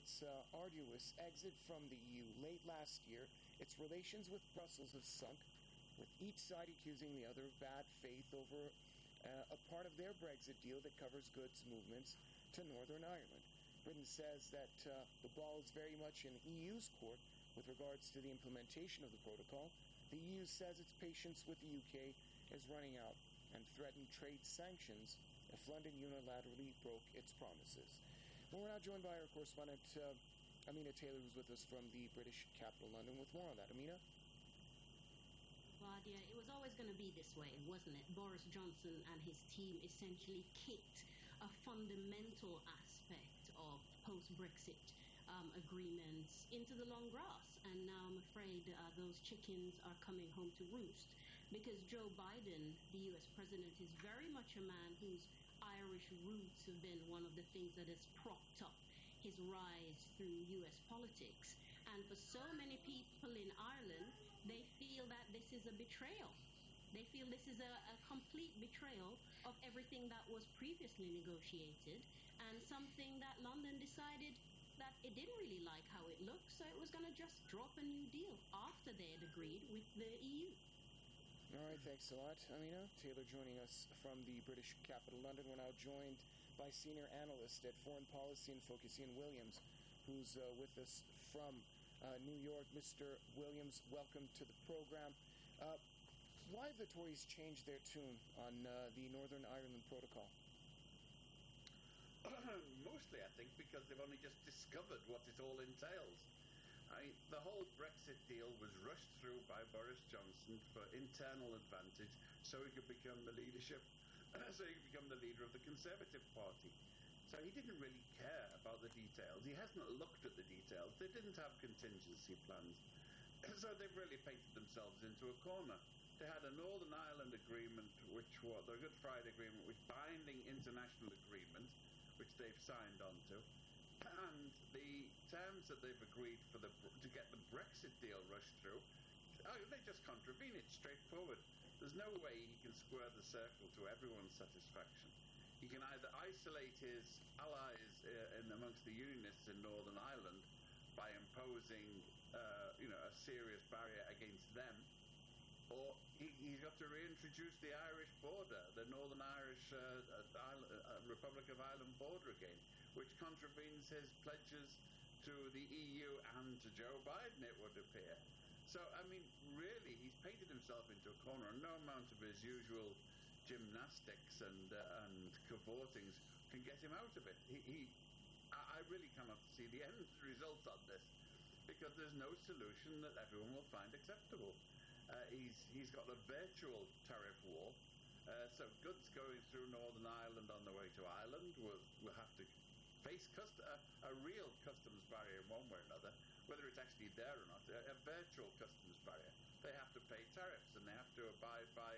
its arduous exit from the EU late last year, its relations with Brussels have sunk, with each side accusing the other of bad faith over a part of their Brexit deal that covers goods movements to Northern Ireland. Britain says that the ball is very much in the EU's court with regards to the implementation of the protocol. The EU says its patience with the UK is running out and threatened trade sanctions if London unilaterally broke its promises. Well, we're now joined by our correspondent, Amina Taylor, who's with us from the British capital, London, with more on that. Amina? Vadia, it was always going to be this way, wasn't it? Boris Johnson and his team essentially kicked a fundamental aspect of post-Brexit agreements into the long grass. And now I'm afraid those chickens are coming home to roost, because Joe Biden, the US president, is very much a man whose Irish roots have been one of the things that has propped up his rise through US politics. And for so many people in Ireland, they feel that this is a betrayal. They feel this is a complete betrayal of everything that was previously negotiated, and something that London decided that it didn't really like how it looked, so it was going to just drop a new deal after they had agreed with the EU. All right, thanks a lot, Amina. Taylor joining us from the British capital, London. We're now joined by senior analyst at Foreign Policy and Focus, Ian Williams, who's with us from New York. Mr. Williams, welcome to the program. Why have the Tories changed their tune on the Northern Ireland Protocol? Mostly, I think, because they've only just discovered what it all entails. The whole Brexit deal was rushed through by Boris Johnson for internal advantage, so he could become the leadership, so he could become the leader of the Conservative Party. So he didn't really care about the details. He hasn't looked at the details. They didn't have contingency plans. So they've really painted themselves into a corner. They had a Northern Ireland agreement, which was the Good Friday Agreement, which binding international agreement, which they've signed onto. And the terms that they've agreed to get the Brexit deal rushed through, they just contravene it straightforward. There's no way he can square the circle to everyone's satisfaction. He can either isolate his allies amongst the Unionists in Northern Ireland by imposing a serious barrier against them, or he's got to reintroduce the Irish border, the Northern Irish Republic of Ireland border again, which contravenes his pledges to the EU and to Joe Biden, it would appear. So, really, he's painted himself into a corner, and no amount of his usual gymnastics and cavortings can get him out of it. I really cannot see the end result on this, because there's no solution that everyone will find acceptable. He's got a virtual tariff war, so goods going through Northern Ireland on the way to Ireland will have to face a real customs barrier in one way or another, whether it's actually there or not, a virtual customs barrier. They have to pay tariffs, and they have to abide by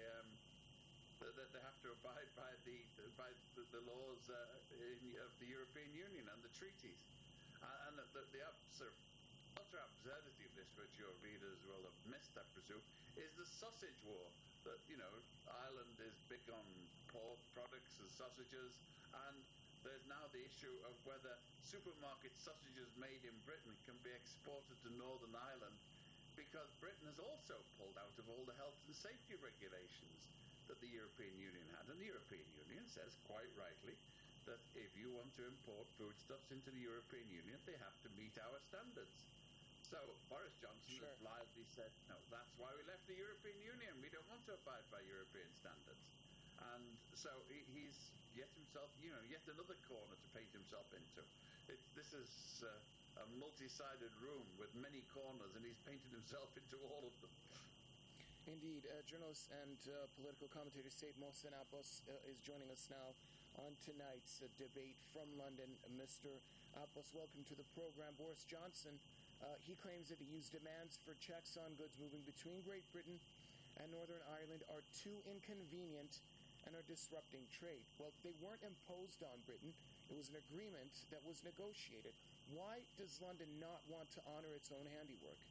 the laws of the European Union and the treaties. And the utter absurdity of this, which your readers will have missed, I presume, is the sausage war. That, Ireland is big on pork products and sausages, and there's now the issue of whether supermarket sausages made in Britain can be exported to Northern Ireland, because Britain has also pulled out of all the health and safety regulations that the European Union had. And the European Union says, quite rightly, that if you want to import foodstuffs into the European Union, they have to meet our standards. So Boris Johnson has blithely said, no, that's why we left the European Union. We don't want to abide by European standards. And so he's yet another corner to paint himself into. This is a multi-sided room with many corners, and he's painted himself into all of them. Indeed. Journalist and political commentator Said Mohsen Abbas is joining us now on tonight's debate from London. Mr. Abbas, welcome to the program. Boris Johnson, he claims that the EU's demands for checks on goods moving between Great Britain and Northern Ireland are too inconvenient and are disrupting trade. Well, they weren't imposed on Britain. It was an agreement that was negotiated. Why does London not want to honor its own handiwork?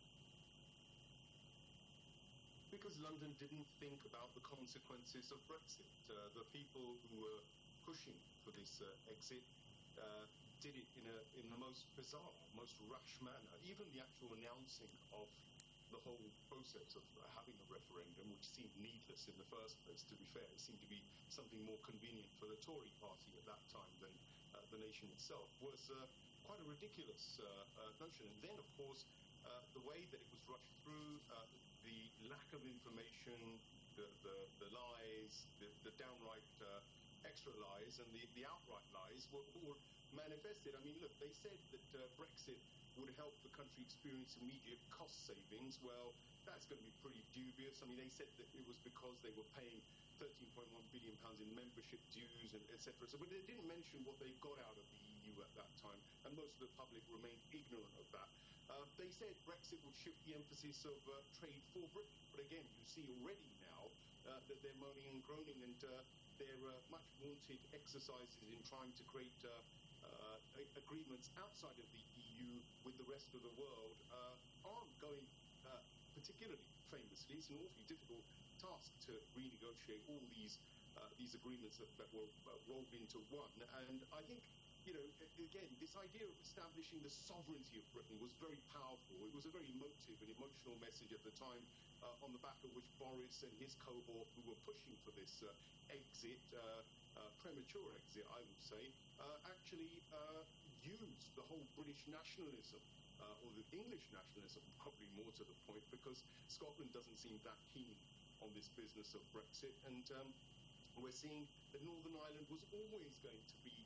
Because London didn't think about the consequences of Brexit. The people who were pushing for this exit did it in the most bizarre, most rash manner. Even the actual announcing of the whole process of having a referendum, which seemed needless in the first place, to be fair, it seemed to be something more convenient for the Tory party at that time than the nation itself, was quite a ridiculous notion. And then, of course, the way that it was rushed through, the lack of information, the lies, the downright extra lies, and the outright lies were all manifested. I mean, look, they said that Brexit would help the country experience immediate cost savings. Well, that's going to be pretty dubious. I mean, they said that it was because they were paying £13.1 billion in membership dues, and etc. So, but they didn't mention what they got out of the EU at that time, and most of the public remained ignorant of that. They said Brexit would shift the emphasis of trade for Britain, but again, you see already now that they're moaning and groaning, and their much vaunted exercises in trying to create agreements outside of the EU with the rest of the world aren't going particularly famously. It's an awfully difficult task to renegotiate all these agreements that were rolled into one. And I think, you know, again, this idea of establishing the sovereignty of Britain was very powerful. It was a very emotive and emotional message at the time, on the back of which Boris and his cohort, who were pushing for this exit, premature exit, I would say, actually used the whole British nationalism, or the English nationalism, probably more to the point, because Scotland doesn't seem that keen on this business of Brexit, and we're seeing that Northern Ireland was always going to be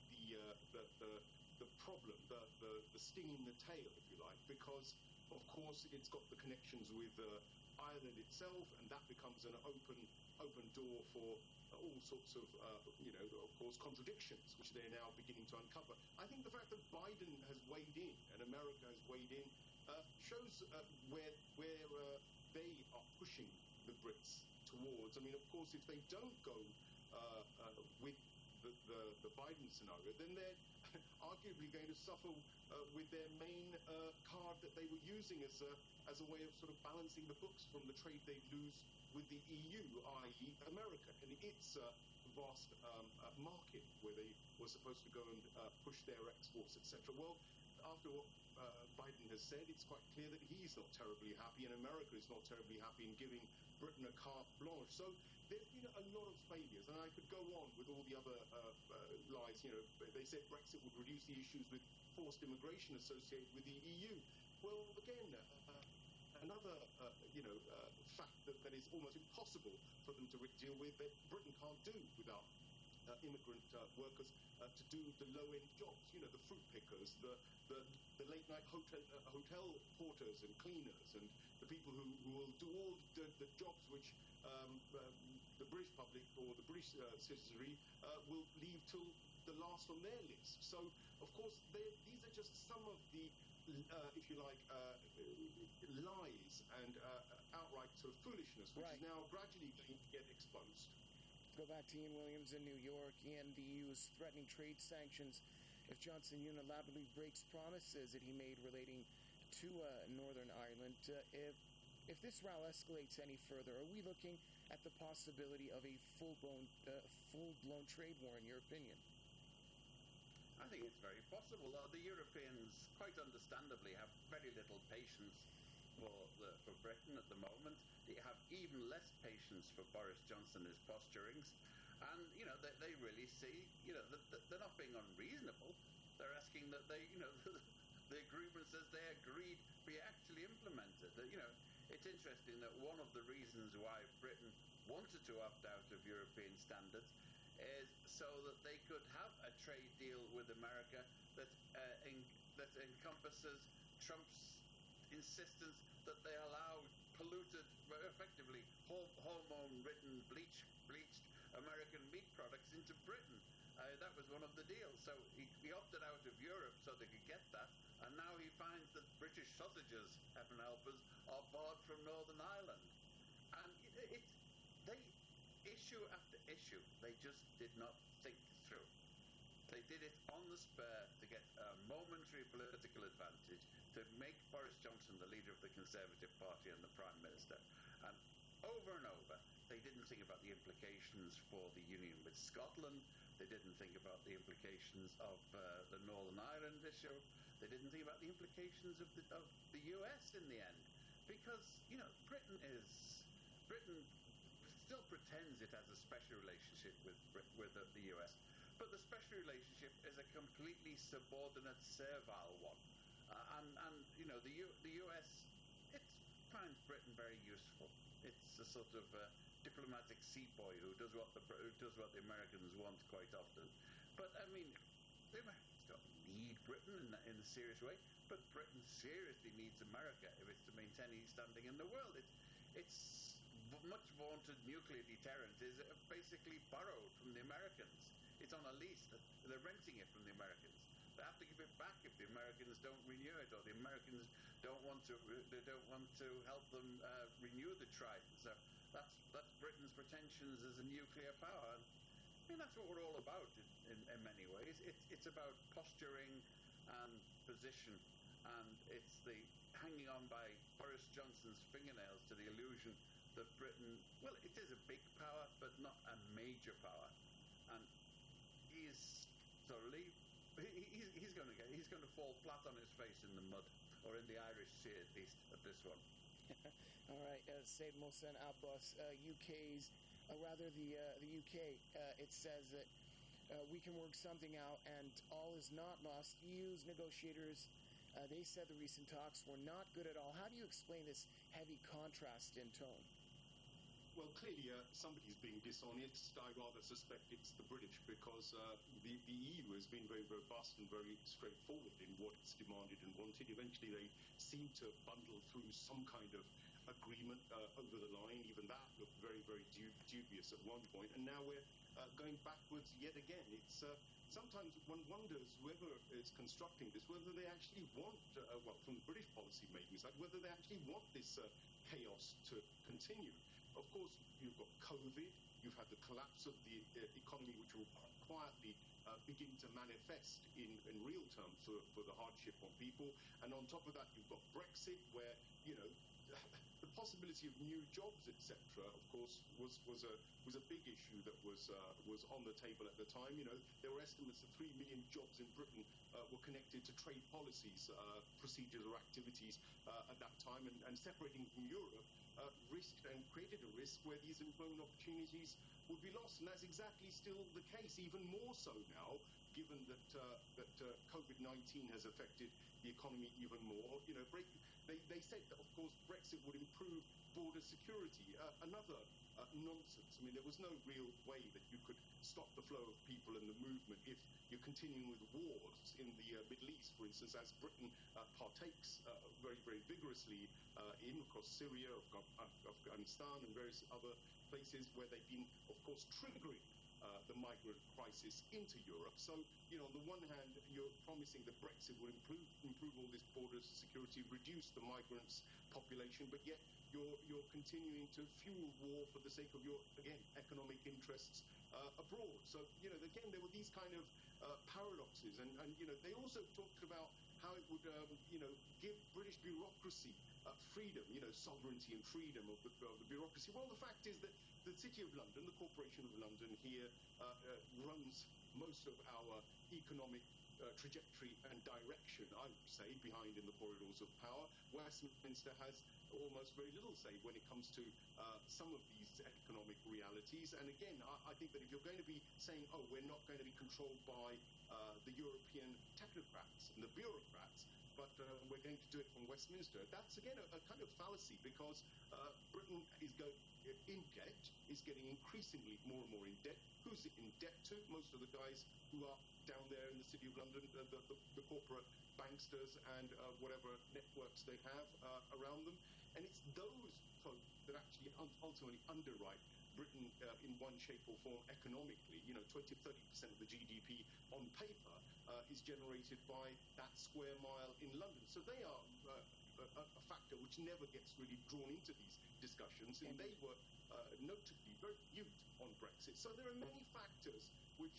the problem, the sting in the tail, if you like, because of course it's got the connections with Ireland itself, and that becomes an open door for all sorts of, of course, contradictions, which they're now beginning to uncover. I think the fact that Biden has weighed in and America has weighed in shows where they are pushing the Brits towards. I mean, of course, if they don't go with the Biden scenario, then they're arguably going to suffer with their main card that they were using as a way of sort of balancing the books from the trade they'd lose with the EU, i.e. America, and its vast market where they were supposed to go and push their exports, etc. Well, after what Biden has said, it's quite clear that he's not terribly happy, and America is not terribly happy in giving Britain a carte blanche. So there's been a lot of failures, and I could go on with all the other lies. You know, they said Brexit would reduce the issues with forced immigration associated with the EU. Well, again, another fact that is almost impossible for them to deal with, that Britain can't do without immigrant workers to do the low-end jobs, you know, the fruit pickers, the late-night hotel porters and cleaners, and the people who will do all the jobs which the British public or the British citizenry will leave till the last on their list. So, of course, these are just some of the, if you like, lies and outright sort of foolishness, which is now gradually going to get exposed. Go back to Ian Williams in New York. Ian, the EU is threatening trade sanctions if Johnson unilaterally breaks promises that he made relating to Northern Ireland. If this row escalates any further, are we looking at the possibility of a full-blown trade war, in your opinion? I think it's very possible. The Europeans, quite understandably, have very little patience for Britain at the moment. They have even less patience for Boris Johnson and his posturings. And, you know, they really see, you know, that they're not being unreasonable. They're asking that the agreements as they agreed be actually implemented. You know, it's interesting that one of the reasons why Britain wanted to opt out of European standards is so that they could have a trade deal with America that encompasses Trump's insistence that they allow polluted, effectively hormone-ridden, bleached American meat products into Britain. That was one of the deals. So he opted out of Europe so they could get that, and now he finds that British sausages, heaven help us, are barred from Northern Ireland. And they issue after issue, they just did not think through. They did it on the spur to get a momentary political advantage, to make Boris Johnson the leader of the Conservative Party and the Prime Minister. And over, they didn't think about the implications for the union with Scotland. They didn't think about the implications of the Northern Ireland issue. They didn't think about the implications of the US in the end, because Britain still pretends it has a special relationship with the US, but the special relationship is a completely subordinate, servile one, and the US it finds Britain very useful. It's a sort of diplomatic seaboy who does what the Americans want quite often. But I mean, the Americans don't need Britain in a serious way, but Britain seriously needs America if it's to maintain its standing in the world. Its much vaunted nuclear deterrent is basically borrowed from the Americans. It's on a lease. They're renting it from the Americans. They have to give it back if the Americans don't renew it, or the Americans don't want to help them renew the Trident. So that's Britain's pretensions as a nuclear power. I mean, that's what we're all about in many ways. It's about posturing and position, and it's the hanging on by Boris Johnson's fingernails to the illusion that Britain, well, it is a big power, but not a major power, and he's going to fall flat on his face in the mud, or in the Irish Sea at least at this one. All right, Said Mohsen Abbas, UK's, rather the UK, it says that we can work something out and all is not lost. EU's negotiators, they said the recent talks were not good at all. How do you explain this heavy contrast in tone? Well, clearly somebody's being dishonest. I rather suspect it's the British, because the EU has been very robust and very straightforward in what it's demanded and wanted. Eventually they seem to bundle through some kind of agreement over the line. Even that looked very dubious at one point, and now we're going backwards yet again. It's sometimes one wonders whether it's constructing this, whether they actually want, from the British policymaking side, whether they actually want this chaos to continue. Of course, you've got COVID, you've had the collapse of the economy, which will quietly begin to manifest in real terms for the hardship on people. And on top of that, you've got Brexit, where, the possibility of new jobs, etc., of course, was a big issue that was on the table at the time. There were estimates that 3 million jobs in Britain were connected to trade policies, procedures or activities at that time, and separating from Europe risked and created a risk where these employment opportunities would be lost. And that's exactly still the case, even more so now, given that COVID-19 has affected the economy even more. They said that, of course, Brexit would improve border security. Another nonsense. I mean, there was no real way that you could stop the flow of people and the movement if you're continuing with wars in the Middle East, for instance, as Britain partakes very vigorously in, of course, Syria, Afghanistan, and various other places where they've been, of course, triggering the migrant crisis into Europe. So, on the one hand, you're promising that Brexit will improve all this border security, reduce the migrants' population, but yet you're continuing to fuel war for the sake of your, again, economic interests abroad. So, again, there were these kind of paradoxes, and they also talked about how it would, give British bureaucracy freedom, sovereignty and freedom of the bureaucracy. Well, the fact is that the City of London, the Corporation of London here, runs most of our economic trajectory and direction, I would say, behind in the corridors of power. Westminster has almost very little say when it comes to some of these economic realities. And again, I think that if you're going to be saying, oh, we're not going to be controlled by the European technocrats and the bureaucrats, but we're going to do it from Westminster, that's again a kind of fallacy, because Britain is in debt, is getting increasingly more and more in debt. Who's it in debt to? Most of the guys who are down there in the City of London, the corporate banksters and whatever networks they have around them. And it's those folk that actually ultimately underwrite Britain in one shape or form economically. 20-30% of the GDP on paper is generated by that square mile in London. So they are a factor which never gets really drawn into these discussions, and they were notably very mute on Brexit. So there are many factors which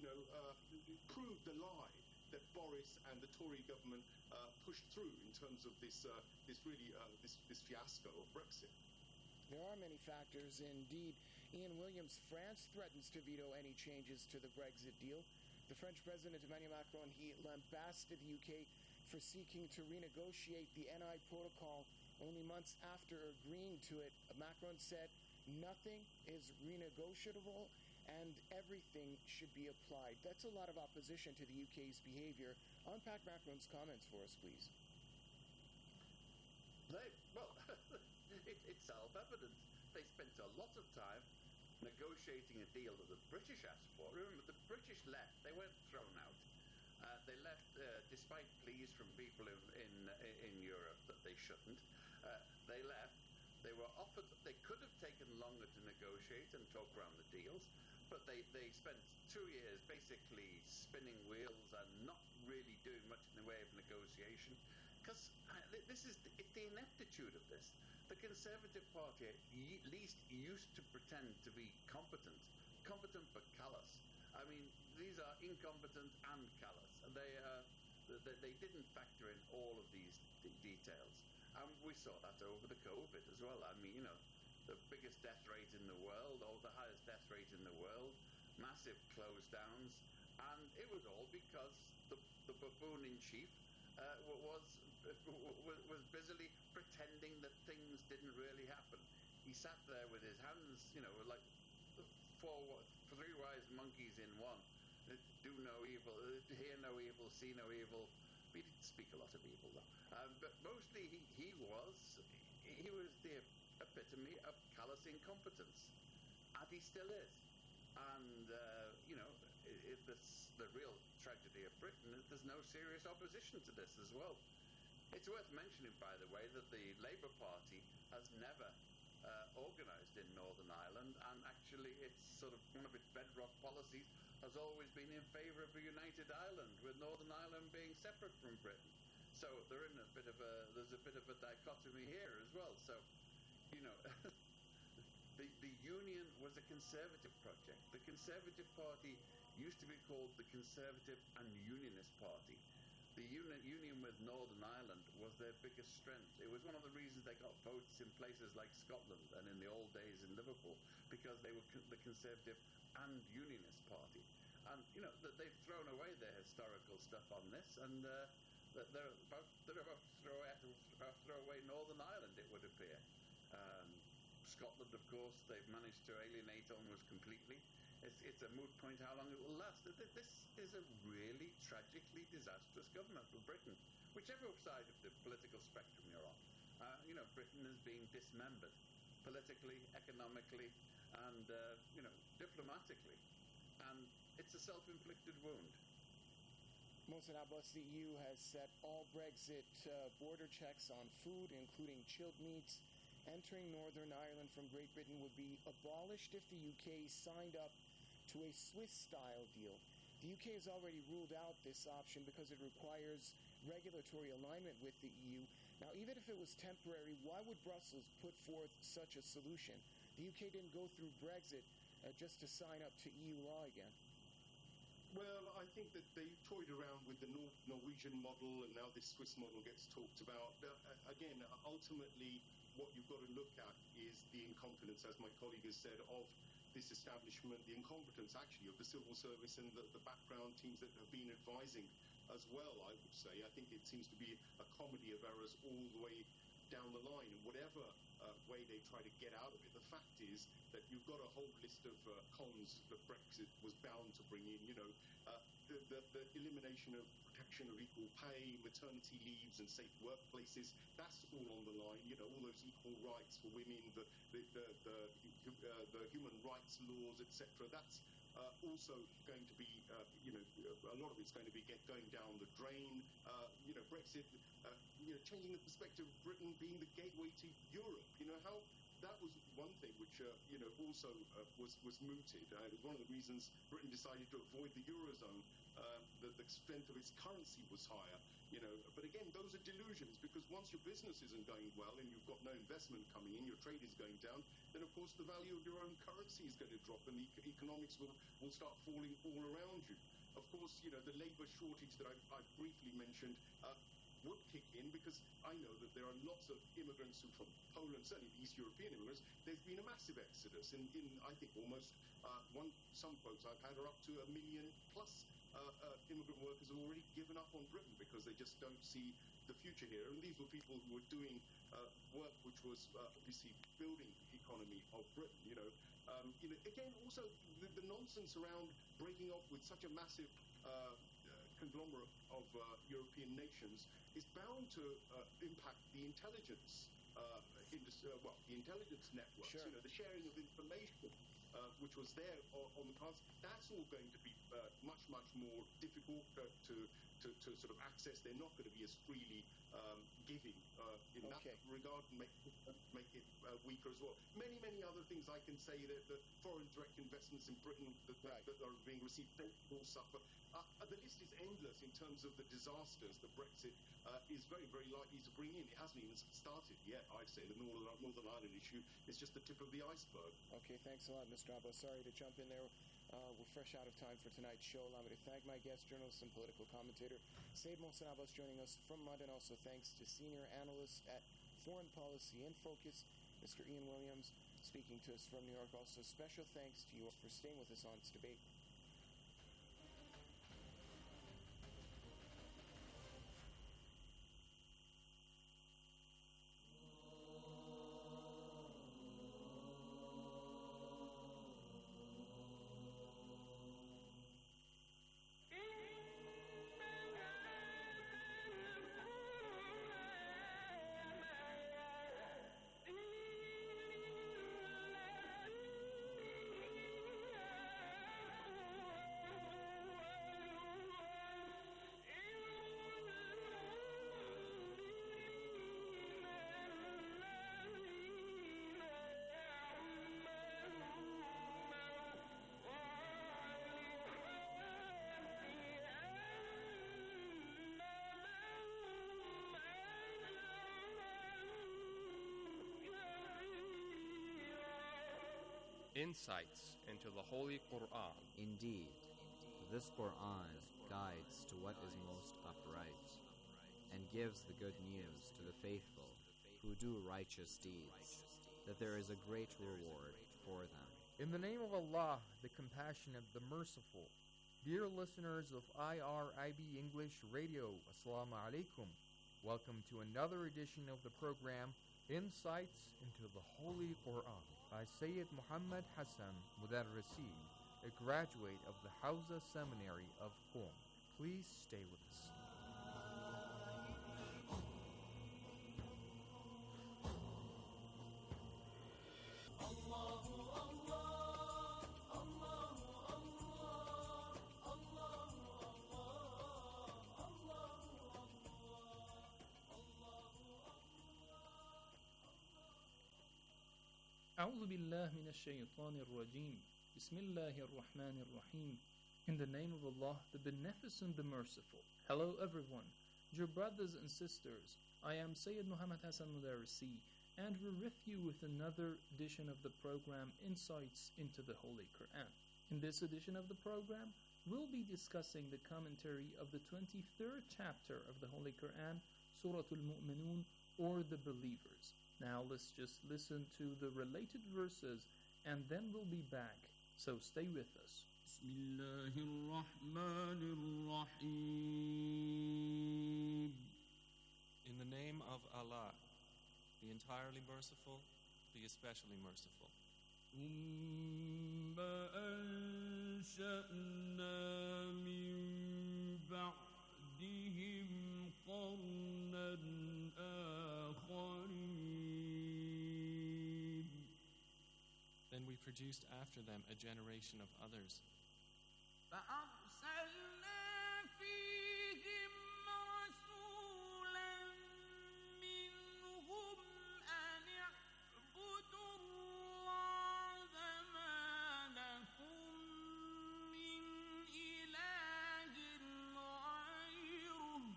prove the lie that Boris and the Tory government pushed through in terms of this fiasco of Brexit. There are many factors indeed. Ian Williams, France threatens to veto any changes to the Brexit deal. The French President Emmanuel Macron, he lambasted the UK for seeking to renegotiate the NI protocol only months after agreeing to it. Macron said nothing is renegotiable and everything should be applied. That's a lot of opposition to the UK's behavior. Unpack Macron's comments for us, please. It's self-evident. They spent a lot of time negotiating a deal that the British asked for. Remember, the British left. They weren't thrown out. They left despite pleas from people in Europe that they shouldn't. They left. They were offered. They could have taken longer to negotiate and talk around the deals, but they spent 2 years basically spinning wheels and not really doing much in the way of negotiation. Because it's the ineptitude of this. The Conservative Party at least used to pretend to be competent but callous. I mean, these are incompetent and callous. They didn't factor in all of these details. And we saw that over the COVID as well. I mean, the biggest death rate in the world, or the highest death rate in the world, massive close downs, and it was all because the buffoon in chief was busily pretending that things didn't really happen. He sat there with his hands, like three wise monkeys in one. Do no evil, hear no evil, see no evil. We didn't speak a lot of evil though. But mostly he was the epitome of callous incompetence, and he still is. And the real tragedy of Britain is there's no serious opposition to this as well. It's worth mentioning, by the way, that the Labour Party has never organised in Northern Ireland, and actually it's sort of one of its bedrock policies has always been in favour of a united Ireland, with Northern Ireland being separate from Britain. So there's a bit of a dichotomy here as well. So, the Union was a Conservative project. The Conservative Party used to be called the Conservative and Unionist Party. The union with Northern Ireland was their biggest strength. It was one of the reasons they got votes in places like Scotland and in the old days in Liverpool, because they were the Conservative and Unionist Party. And they've thrown away their historical stuff on this, and they're about to throw away Northern Ireland, it would appear. Scotland, of course, they've managed to alienate almost completely. It's a moot point how long it will last. This is a really tragically disastrous government for Britain, whichever side of the political spectrum you're on. Britain is being dismembered politically, economically, and diplomatically, and it's a self-inflicted wound. Mohsen Abbas, the EU has set all Brexit border checks on food, including chilled meats, entering Northern Ireland from Great Britain would be abolished if the UK signed up to a Swiss-style deal. The UK has already ruled out this option because it requires regulatory alignment with the EU. Now, even if it was temporary, why would Brussels put forth such a solution? The UK didn't go through Brexit just to sign up to EU law again. Well, I think that they toyed around with the Norwegian model, and now this Swiss model gets talked about. Again, ultimately, what you've got to look at is the incompetence, as my colleague has said, of this establishment, the incompetence actually of the civil service and the background teams that have been advising as well, I would say. I think it seems to be a comedy of errors all the way down the line, and whatever way they try to get out of it, the fact is that you've got a whole list of cons that Brexit was bound to bring in, the elimination of protection of equal pay, maternity leaves and safe workplaces, that's all on the line, all those equal rights for women, the human rights laws, etc. That's also going to be, a lot of it's going to be going down the drain. Brexit, changing the perspective of Britain being the gateway to Europe. How that was one thing which, also was mooted. It was one of the reasons Britain decided to avoid the Eurozone. The strength of its currency was higher. But again, those are delusions, because once your business isn't going well and you've got no investment coming in, your trade is going down, then of course the value of your own currency is going to drop, and the economics will start falling all around you. Of course, the labour shortage that I briefly mentioned, would kick in, because I know that there are lots of immigrants who from Poland, certainly the East European immigrants. There's been a massive exodus in I think almost some quotes I've had are up to 1 million plus immigrant workers have already given up on Britain because they just don't see the future here. And these were people who were doing work which was obviously building the economy of Britain. Again, also the nonsense around breaking off with such a massive conglomerate of European nations is bound to impact the intelligence the intelligence networks. Sure. The sharing of information, which was there on the cards. That's all going to be much more difficult to sort of access. They're not going to be as freely giving in that regard, and make it weaker as well. Many other things I can say that the foreign direct investments in Britain that are being received, they will suffer. The list is endless in terms of the disasters that Brexit is very, very likely to bring in. It hasn't even started yet, I'd say. The Northern Ireland issue is just the tip of the iceberg. Okay, thanks a lot, Mr. Abbas. Sorry to jump in there. We're fresh out of time for tonight's show. Allow me to thank my guest, journalist and political commentator Syed Mohsen Abbas, joining us from London. Also thanks to senior analyst at Foreign Policy in Focus, Mr. Ian Williams, speaking to us from New York. Also special thanks to you for staying with us on this debate. Insights into the Holy Quran. Indeed, this Quran guides to what is most upright, and gives the good news to the faithful who do righteous deeds, that there is a great reward for them. In the name of Allah, the Compassionate, the Merciful. Dear listeners of IRIB English Radio, Assalamu alaikum. Welcome to another edition of the program, Insights into the Holy Quran, by Sayyid Muhammad Hassan Mudarrisi, a graduate of the Hawza Seminary of Qom. Please stay with us. أعوذ بالله من الشيطان الرجيم. بسم الله الرحمن الرحيم. In the name of Allah, the Beneficent, the Merciful. Hello everyone, dear brothers and sisters. I am Sayyid Muhammad Hassan Mudarrisi, and we're with you with another edition of the program Insights into the Holy Quran. In this edition of the program, we'll be discussing the commentary of the 23rd chapter of the Holy Quran, Surah Al-Mu'minun, or the Believers. Now let's just listen to the related verses and then we'll be back. So stay with us. In the name of Allah, the entirely merciful, the especially merciful. ثم أنشأنا من بعدهم قرنا آخرين. Then we produced after them a generation of others. فأرسلنا فيهم رسولا منهم أن اعبدوا الله ما لكم من إله غيره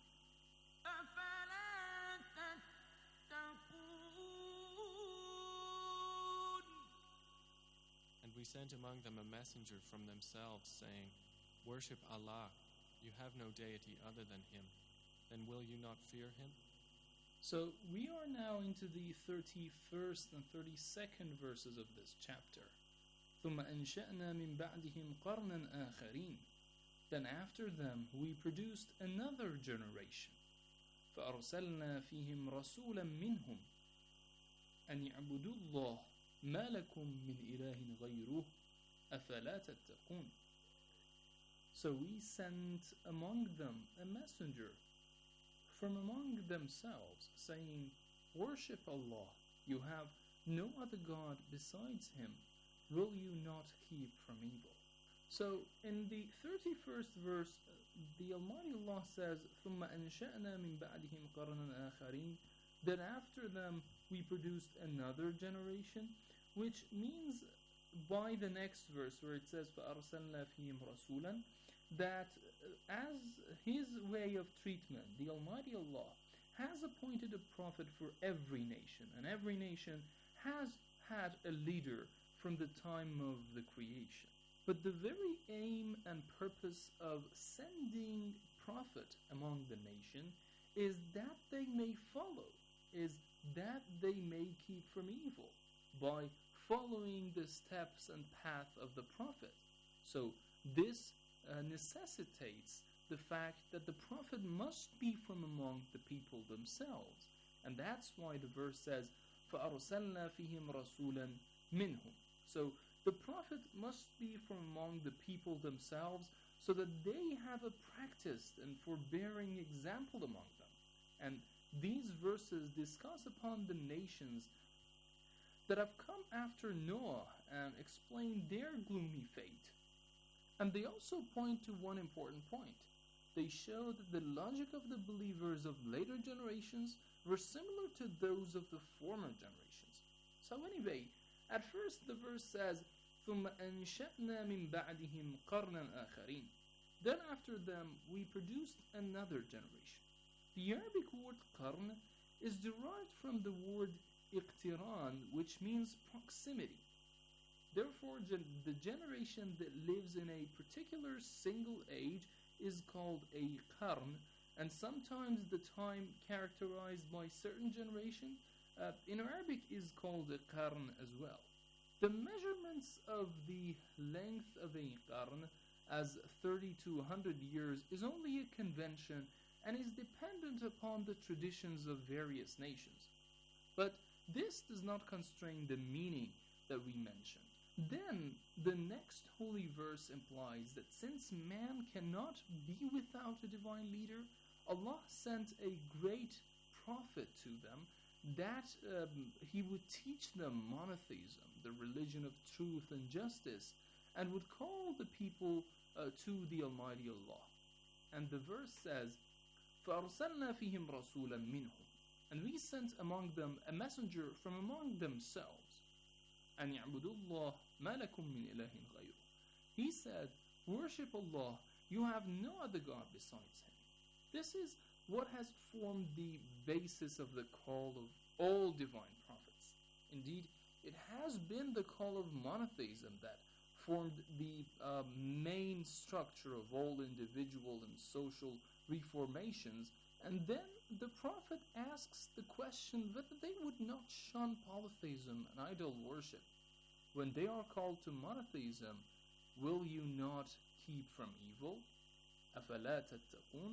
أفلا تتقون. And we sent among them a messenger from themselves, saying, Worship Allah, you have no deity other than Him. then will you not fear him? So we are now into the 31st and 32nd verses of this chapter. ثُمَّ أَنشَأْنَا مِن بَعْدِهِمْ قَرْنًا آخَرِينَ. Then after them we produced another generation. فَأَرْسَلْنَا فِيهِمْ رَسُولًا مِّنْهُمْ أَنِ اعْبُدُوا اللَّهَ مَا لَكُمْ مِنْ إِلَٰهٍ غَيْرُهُ أَفَلَا تَتَّقُونَ. So we sent among them a messenger from among themselves, saying, Worship Allah, you have no other God besides Him, will you not keep from evil? So in the 31st verse, the Almighty Allah says, ثُمَّ أَنشَأْنَا مِن بَعْدِهِمْ قَرْنًا آخَرِينَ. Then after them we produced another generation, which means by the next verse where it says فَأَرْسَلْنَا فِيهِمْ رَسُولًا, that as His way of treatment, the Almighty Allah has appointed a prophet for every nation, and every nation has had a leader from the time of the creation. But the very aim and purpose of sending prophet among the nation is that they may follow, is that they may keep from evil by following the steps and path of the prophet. So this necessitates the fact that the prophet must be from among the people themselves. And that's why the verse says, فَأَرْسَلْنَا فِيهِمْ رَسُولًا مِّنْهُمْ. So the prophet must be from among the people themselves, so that they have a practiced and forbearing example among them. And these verses discuss upon the nations that have come after Noah and explain their gloomy fate. And they also point to one important point. They show that the logic of the believers of later generations were similar to those of the former generations. So anyway, at first the verse says, ثُمَّ أَنشَأْنَا مِن بَعْدِهِمْ قَرْنًا آخَرِينَ. Then after them we produced another generation. The Arabic word qarn is derived from the word iqtiran, which means proximity. Therefore, the generation that lives in a particular single age is called a qarn, and sometimes the time characterized by certain generation in Arabic is called a qarn as well. The measurements of the length of a qarn as 30 to 100 years is only a convention and is dependent upon the traditions of various nations. But this does not constrain the meaning that we mentioned. Then the next holy verse implies that since man cannot be without a divine leader, Allah sent a great prophet to them that he would teach them monotheism, the religion of truth and justice, and would call the people to the Almighty Allah. And the verse says, فَأَرْسَلْنَا فِيهِمْ رَسُولًا مِّنْهُمْ. And we sent among them a messenger from among themselves. أَنْ يَعْبُدُوا اللَّهَ مَا لَكُمْ مِنْ إِلَهٍ غَيْرُهُ. He said, worship Allah, you have no other God besides Him. This is what has formed the basis of the call of all divine prophets. Indeed, it has been the call of monotheism that formed the main structure of all individual and social reformations. And then the prophet asks the question whether they would not shun polytheism and idol worship. When they are called to monotheism, will you not keep from evil? أَفَلَا تَتَّقُونَ.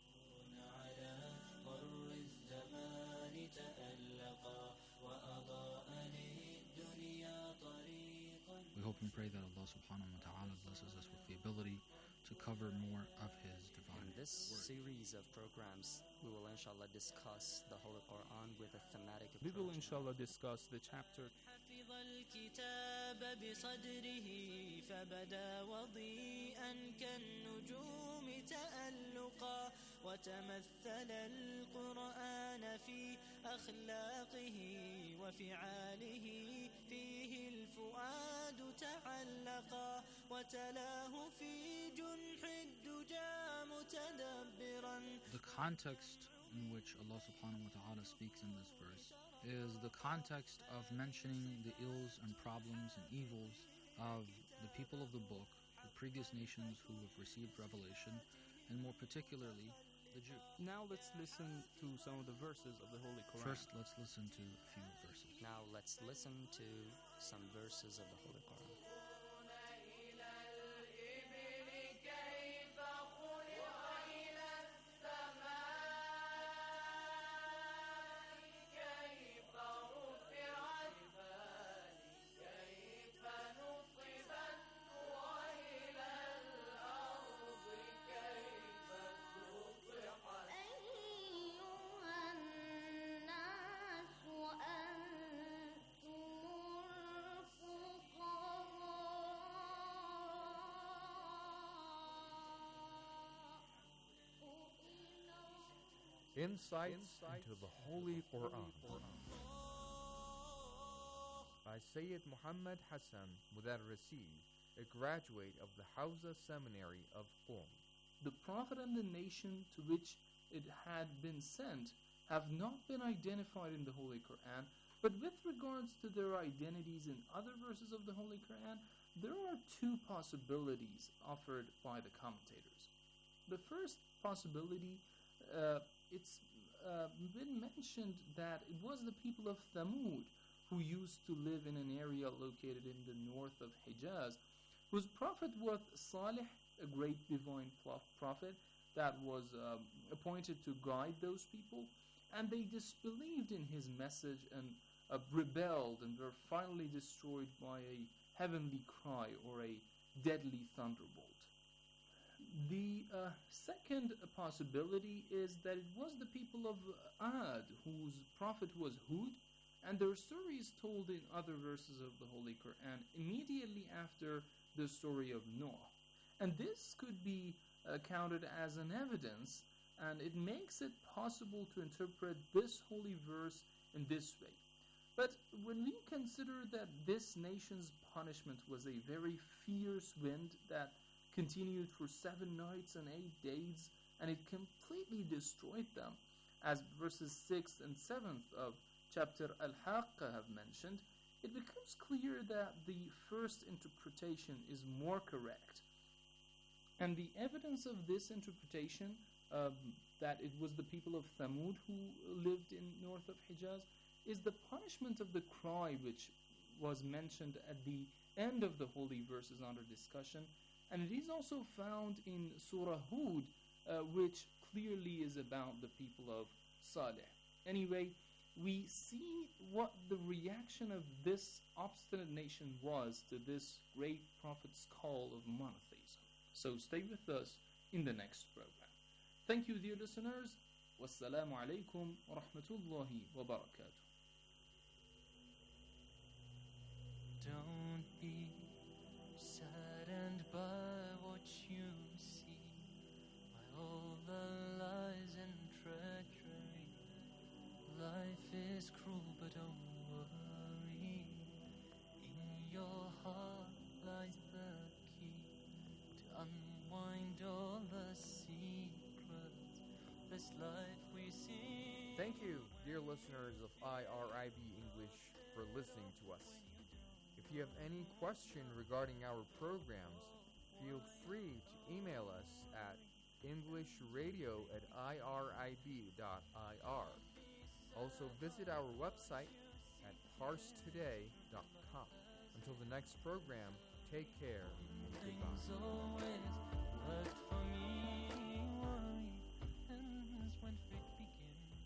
We hope and pray that Allah subhanahu wa ta'ala blesses us with the ability to cover more of His divine In this word. series of programs, we will inshallah discuss the Holy Quran with a thematic approach. We will inshallah discuss the chapter حفظ الكتاب بصدره فبدا وضيئا كالنجوم تألقا وتمثل القرآن في أخلاقه وفعاله فيه الفؤاد تعلقا وتلاه في جنح الدجى متدبرا. The context in which Allah subhanahu wa ta'ala speaks in this verse is the context of mentioning the ills and problems and evils of the people of the book, the previous nations who have received revelation, and more particularly the Jew. Now let's listen to some of the verses of the Holy Quran. First, let's listen to a few verses. Now let's listen to some verses of the Holy Quran. Insights into the Holy Quran by Sayyid Muhammad Hassan Mudarrisi, a graduate of the Hawza Seminary of Qom. The Prophet and the nation to which it had been sent have not been identified in the Holy Quran, but with regards to their identities in other verses of the Holy Quran, there are two possibilities offered by the commentators. The first possibility, it's been mentioned that it was the people of Thamud who used to live in an area located in the north of Hijaz, whose prophet was Salih, a great divine prophet that was appointed to guide those people, and they disbelieved in his message and rebelled and were finally destroyed by a heavenly cry or a deadly thunderbolt. The second possibility is that it was the people of Ad, whose prophet was Hud, and their story is told in other verses of the Holy Quran immediately after the story of Noah. And this could be counted as an evidence, and it makes it possible to interpret this holy verse in this way. But when we consider that this nation's punishment was a very fierce wind that continued for 7 nights and 8 days, and it completely destroyed them, as verses 6th and 7th of chapter Al-Haqqa have mentioned, it becomes clear that the first interpretation is more correct. And the evidence of this interpretation, that it was the people of Thamud who lived in north of Hijaz, is the punishment of the cry which was mentioned at the end of the holy verses under discussion. And it is also found in Surah Hud, which clearly is about the people of Saleh. Anyway, we see what the reaction of this obstinate nation was to this great prophet's call of monotheism. So stay with us in the next program. Thank you, dear listeners. Wassalamu alaikum wa rahmatullahi wa barakatuh. Don't be saddened by what you see, by all the lies and treachery. Life is cruel, but don't worry. In your heart lies the key to unwind all the secrets of this life we see. Thank you, dear listeners of IRIB English, for listening to us. If you have any question regarding our programs, feel free to email us at englishradio@irib.ir. Also visit our website at parstoday.com. Until the next program, take care and goodbye. Things always worked for me. Worry ends when faith begins.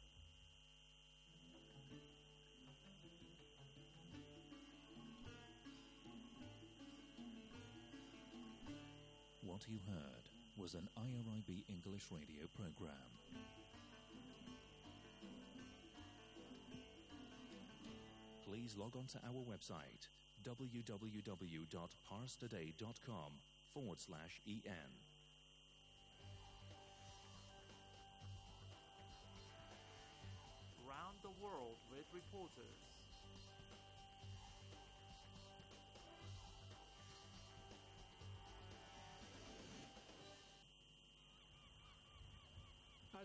What you heard was an IRIB English radio program. Please log on to our website www.parstoday.com/en. Round the world with reporters.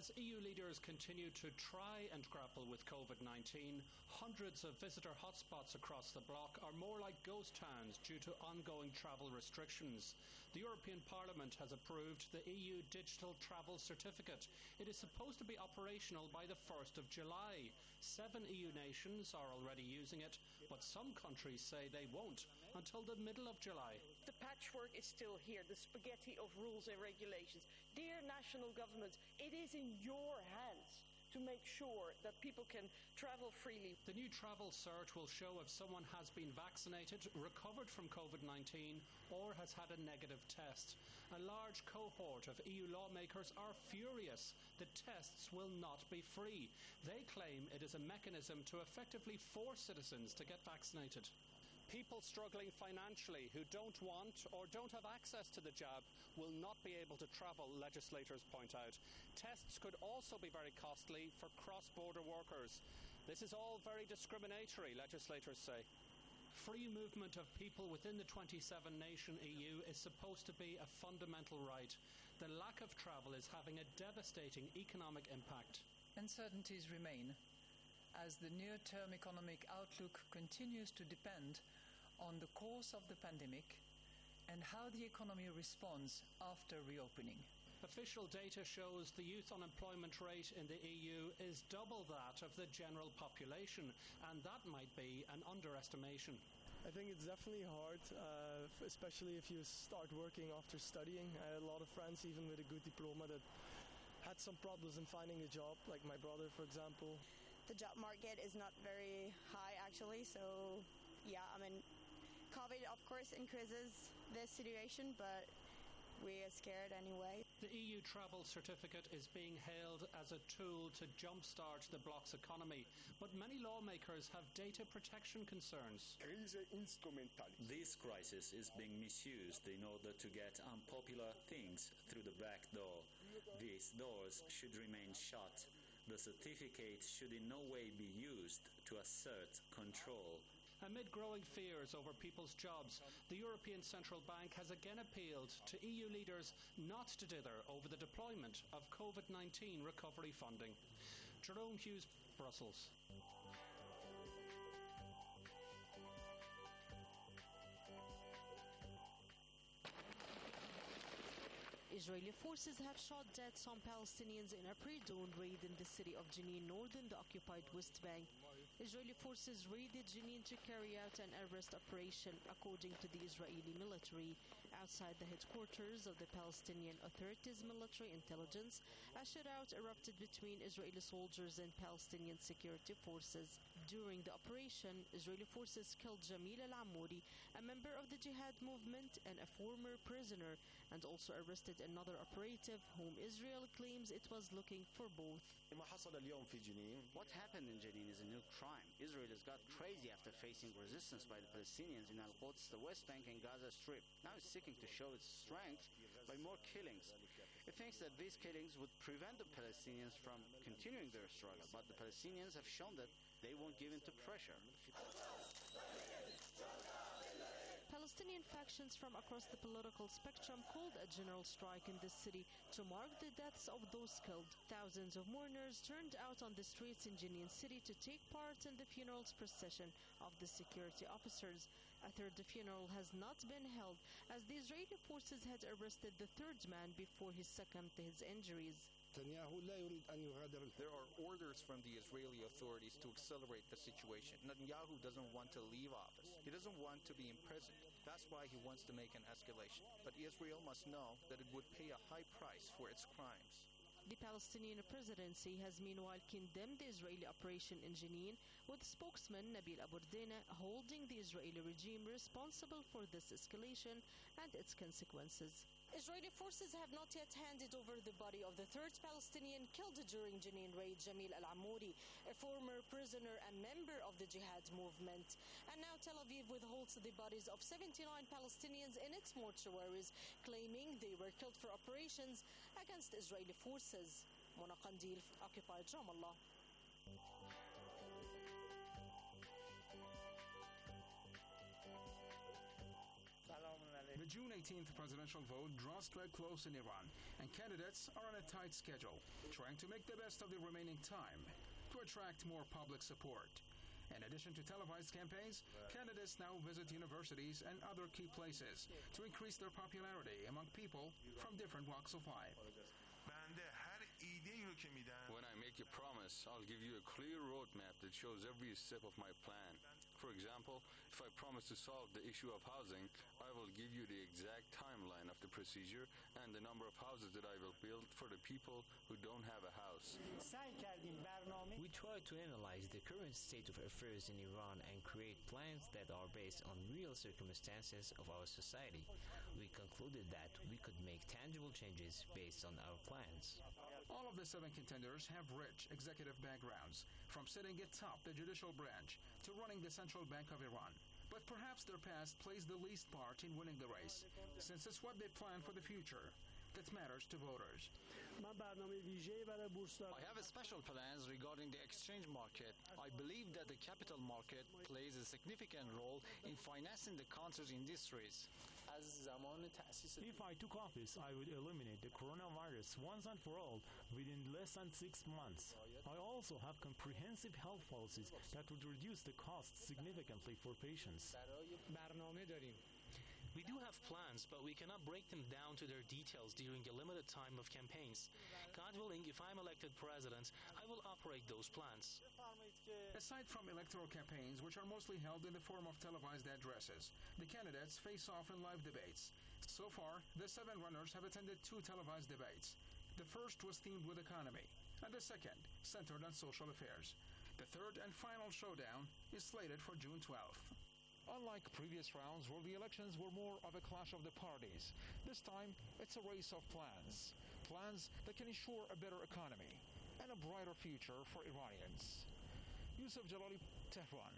As EU leaders continue to try and grapple with COVID-19, hundreds of visitor hotspots across the bloc are more like ghost towns due to ongoing travel restrictions. The European Parliament has approved the EU Digital Travel Certificate. It is supposed to be operational by the 1st of July. 7 EU nations are already using it, but some countries say they won't until the middle of July. The patchwork is still here, the spaghetti of rules and regulations. Dear national governments, it is in your hands to make sure that people can travel freely. The new travel cert will show if someone has been vaccinated, recovered from COVID-19, or has had a negative test. A large cohort of EU lawmakers are furious. The tests will not be free. They claim it is a mechanism to effectively force citizens to get vaccinated. People struggling financially who don't want or don't have access to the jab will not be able to travel, legislators point out. Tests could also be very costly for cross-border workers. This is all very discriminatory, legislators say. Free movement of people within the 27-nation EU is supposed to be a fundamental right. The lack of travel is having a devastating economic impact. Uncertainties remain, as the near-term economic outlook continues to depend on the course of the pandemic and how the economy responds after reopening. Official data shows the youth unemployment rate in the EU is double that of the general population, and that might be an underestimation. I think it's definitely hard, especially if you start working after studying. I had a lot of friends, even with a good diploma, that had some problems in finding a job, like my brother, for example. The job market is not very high, actually, so yeah, I mean, COVID, of course, increases the situation, but we are scared anyway. The EU travel certificate is being hailed as a tool to jumpstart the bloc's economy, but many lawmakers have data protection concerns. This crisis is being misused in order to get unpopular things through the back door. These doors should remain shut. The certificate should in no way be used to assert control. Amid growing fears over people's jobs, the European Central Bank has again appealed to EU leaders not to dither over the deployment of COVID-19 recovery funding. Jerome Hughes, Brussels. Israeli forces have shot dead some Palestinians in a pre-dawn raid in the city of Jenin, northern the occupied West Bank. Israeli forces raided Jenin to carry out an arrest operation, according to the Israeli military. Outside the headquarters of the Palestinian Authority's military intelligence, a shootout erupted between Israeli soldiers and Palestinian security forces. During the operation, Israeli forces killed Jamil al-Amoudi, a member of the Jihad movement and a former prisoner, and also arrested another operative whom Israel claims it was looking for both. What happened in Jenin is a new crime. Israel has got crazy after facing resistance by the Palestinians in Al-Quds, the West Bank and Gaza Strip. Now it's seeking to show its strength by more killings. It thinks that these killings would prevent the Palestinians from continuing their struggle, but the Palestinians have shown that they won't give in to pressure. Palestinian factions from across the political spectrum called a general strike in the city to mark the deaths of those killed. Thousands of mourners turned out on the streets in Jenin city to take part in the funerals procession of the security officers. A third funeral has not been held, as the Israeli forces had arrested the third man before he succumbed to his injuries. There are orders from the Israeli authorities to accelerate the situation. Netanyahu doesn't want to leave office. He doesn't want to be imprisoned. That's why he wants to make an escalation. But Israel must know that it would pay a high price for its crimes. The Palestinian presidency has meanwhile condemned the Israeli operation in Jenin, with spokesman Nabil Aburdina holding the Israeli regime responsible for this escalation and its consequences. Israeli forces have not yet handed over the body of the third Palestinian killed during Jenin raid, Jamil al-Amoudi, a former prisoner and member of the Jihad movement. And now Tel Aviv withholds the bodies of 79 Palestinians in its mortuaries, claiming they were killed for operations against Israeli forces. Mona Qandil, occupied Ramallah. June 18th presidential vote draws to a close in Iran, and candidates are on a tight schedule, trying to make the best of the remaining time to attract more public support. In addition to televised campaigns, candidates now visit universities and other key places to increase their popularity among people from different walks of life. When I make a promise, I'll give you a clear roadmap that shows every step of my plan. For example, if I promise to solve the issue of housing, I will give you the exact timeline of the procedure and the number of houses that I will build for the people who don't have a house. We try to analyze the current state of affairs in Iran and create plans that are based on real circumstances of our society. We concluded that we could make tangible changes based on our plans. All of the 7 contenders have rich executive backgrounds, from sitting atop the judicial branch to running the Central Bank of Iran. But perhaps their past plays the least part in winning the race, since it's what they plan for the future that matters to voters. I have a special plans regarding the exchange market. I believe that the capital market plays a significant role in financing the country's industries. If I took office, I would eliminate the coronavirus once and for all within less than 6 months. I also have comprehensive health policies that would reduce the costs significantly for patients. We do have plans, but we cannot break them down to their details during a limited time of campaigns. God willing, if I'm elected president, I will operate those plans. Aside from electoral campaigns, which are mostly held in the form of televised addresses, the candidates face off in live debates. So far, the 7 runners have attended 2 televised debates. The first was themed with economy, and the second centered on social affairs. The third and final showdown is slated for June 12th. Unlike previous rounds where the elections were more of a clash of the parties, this time it's a race of plans. Plans that can ensure a better economy and a brighter future for Iranians. Yusuf Jalali, Tehran.